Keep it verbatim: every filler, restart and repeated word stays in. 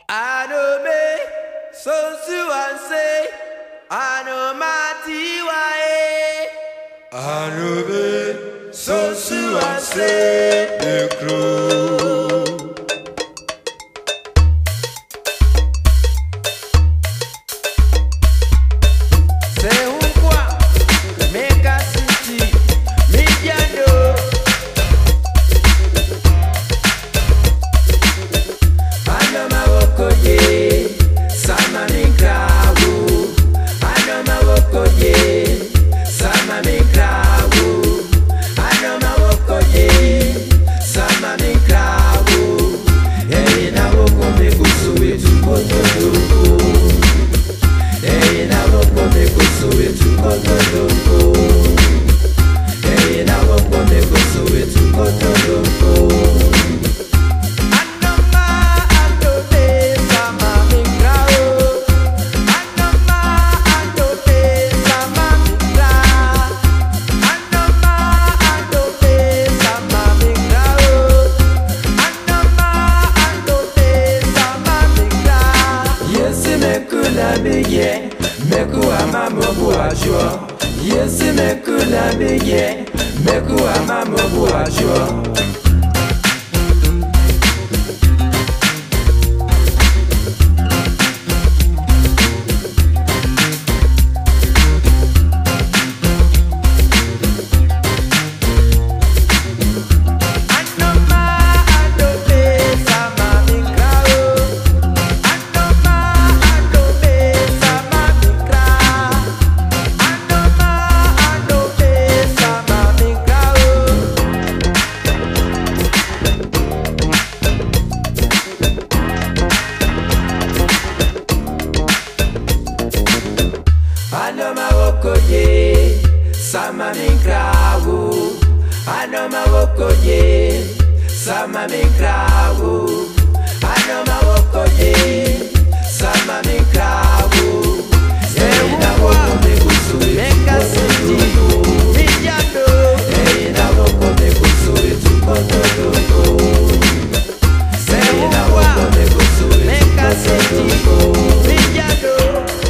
Anome, so suanse, anomati wae. Anome, so suanse, ekro. Meku amamobu ajo, yesi meku na beye, meku amamobu ajo. Sama minkrawu, anoma wokoye. Sama minkrawu, anoma wokoye. Sama minkrawu, ena woko mekusu meka senti, mijando. Ena woko mekusu etukotodo. Ena woko mekusu meka senti, mijando.